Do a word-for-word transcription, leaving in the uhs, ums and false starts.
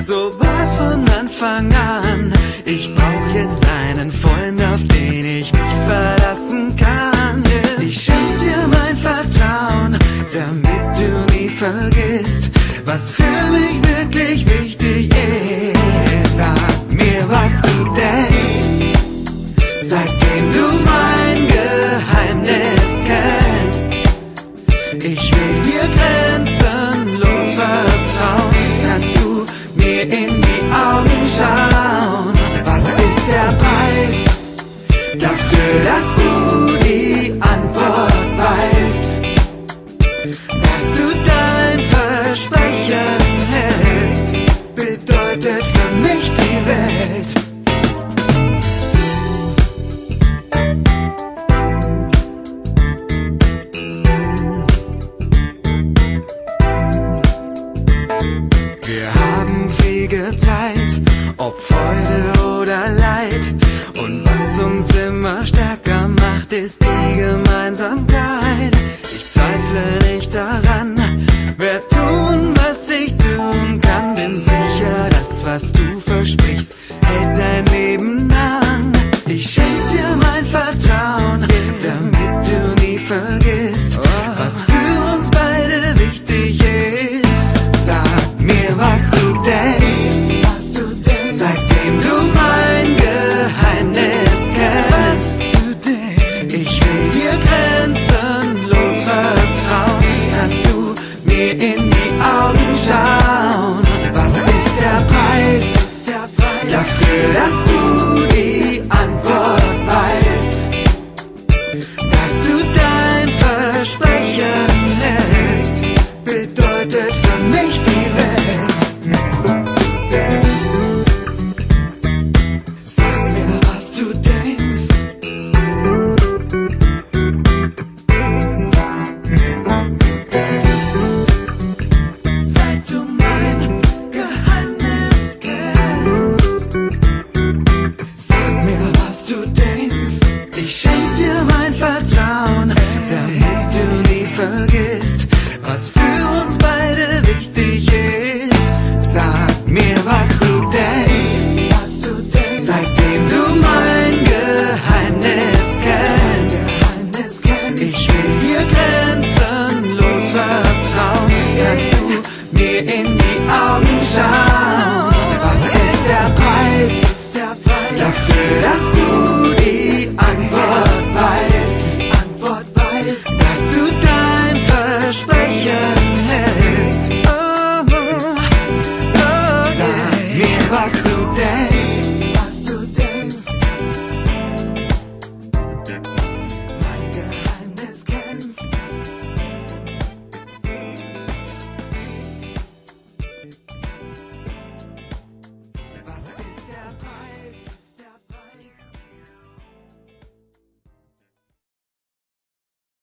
So war's von Anfang an. Ich brauch jetzt einen Freund, auf den ich mich verlassen kann. Ich schenk dir mein Vertrauen, damit du nie vergisst, was für mich wirklich wichtig ist. Sag mir, was du denkst, seitdem du mein Geheimnis kennst. Ich will dir grenzenlos vertrauen. Kannst du mir in die Augen schauen? Was ist der Preis dafür, dass du die Antwort weißt? Dass du dein Versprechen hältst, bedeutet für mich die Welt. Geteilt, ob Freude oder Leid. Und was uns immer stärker macht, ist die Gemeinsamkeit. Ich zweifle nicht daran, werd tun, was ich tun kann. Bin sicher, das, was du versprichst, hält dein Leben lang. Ich schenk dir mein Vertrauen, damit du nie vergisst, was für uns beide wichtig ist. Sag mir, was du denkst, seitdem du mein Geheimnis kennst. Ich will dir grenzenlos vertrauen. Kannst du mir in die Augen schauen? Was ist der Preis dafür, dass du die Antwort weißt? Dass du dein Versprechen hältst, bedeutet für mich die Welt. Vergisst, was für uns beide wichtig ist.